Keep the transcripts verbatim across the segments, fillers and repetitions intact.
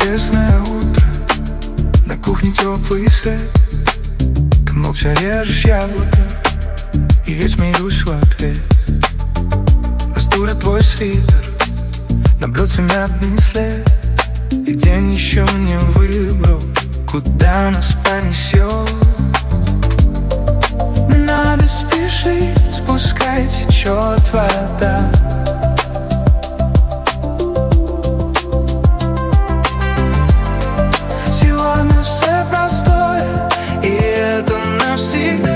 Воскресное утро, на кухне теплый свет. Ты молча режешь яблоко, и ведь смеюсь в ответ. Растуря твой свитер, на блюдце мятный след. И день еще не выбрал, куда нас понесет. Не надо спешить, пускай течет вода. Сегодня все простое, и это навсегда.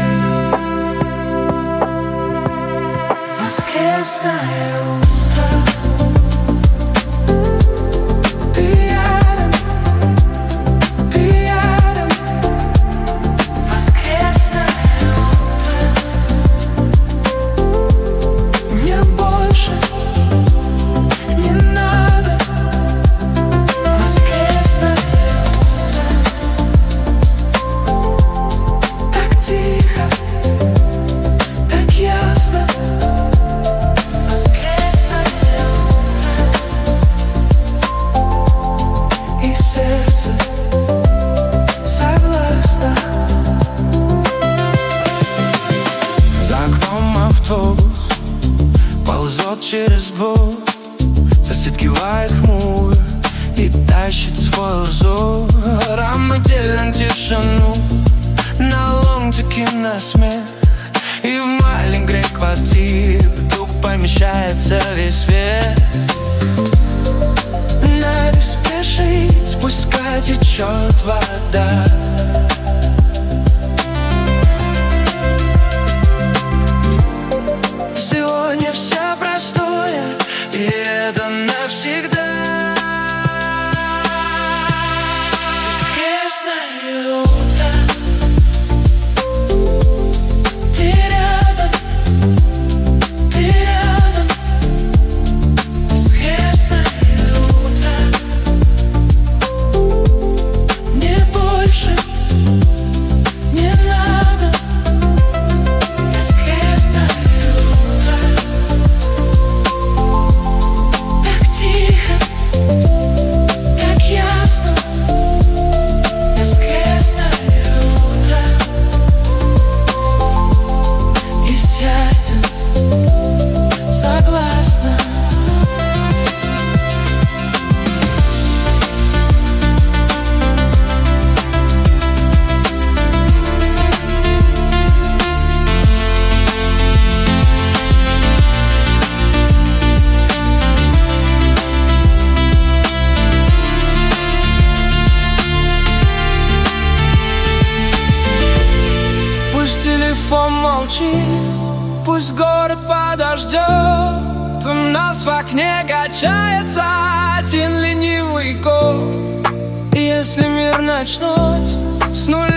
Воскресное утро, ты рядом, ты рядом. Воскресное утро, мне больше не надо. Воскресное утро, так тихо, так ясно. Ползет через двор, сосед кивает хмуро и тащит свой узор. А мы делим тишину на ломтики, на смех. И в маленькой квартире вдруг помещается весь свет. Надо спешить, пускай течет вода. Сегодня все простое, и это навсегда. Воскресное утро, ты рядом, ты рядом. Воскресное утро, мне больше не надо. Воскресное телефон молчит, пусть город подождет. У нас в окне качается один ленивый год. И если мир начнется с нуля,